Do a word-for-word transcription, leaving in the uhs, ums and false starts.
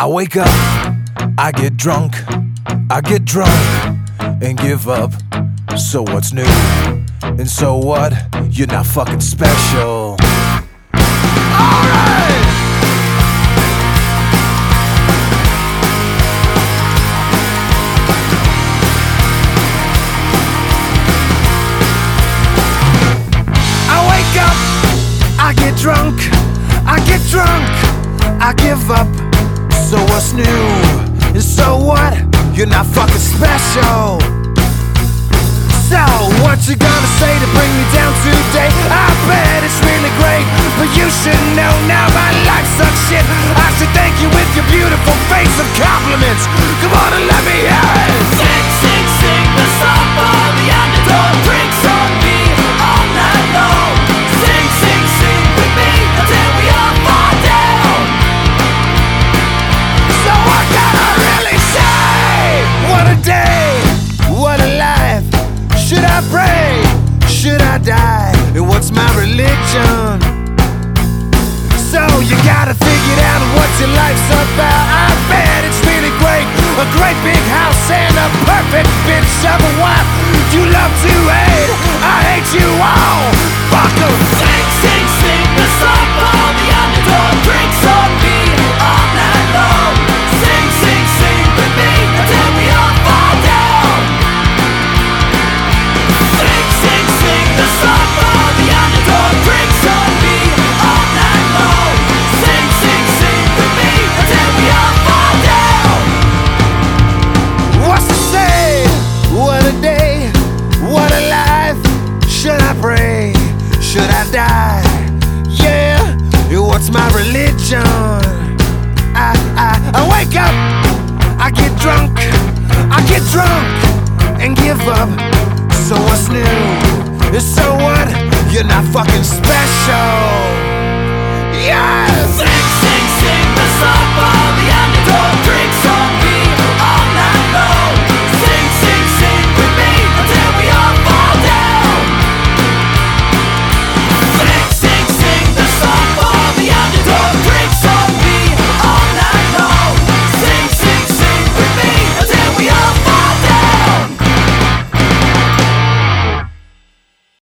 I wake up, I get drunk, I get drunk and give up. So what's new? And so what? You're not fucking special. Alright! I wake up, I get drunk, I get drunk, I give up. So what's new? And so what? You're not fucking special. So what you gonna say to bring me down today? I bet it's really great, but you should know now my life sucks shit. I should thank you with your beautiful face of compliments. Come on and let me hear it. Sing, sing, sing the song for the underdog. Drinks on me all night long. Sing, sing, sing with me until we all fall down. So what can I really say? What a day, what a life. Should I pray? Should I die? And what's my religion? So you gotta figure out what your life's about. I bet it's really great. A great big house and a perfect bitch of a wife. You love to hate, I hate you all. Fuck 'em. Sing, sing, sing the song for the underdog. Drinks on me all night long. Sing, sing, sing with me until we all fall down. Sing, sing, sing the song for the underdog. Drinks on me all night long. Sing, sing, sing with me until we all fall down. What's to say? What a day, what a life. Should I pray? Should I die? Yeah, what's my religion? I, I, I wake up, I get drunk, I get drunk and give up. So what's new? So what? You're not fucking special. Yes! Sing, sing, sing the song for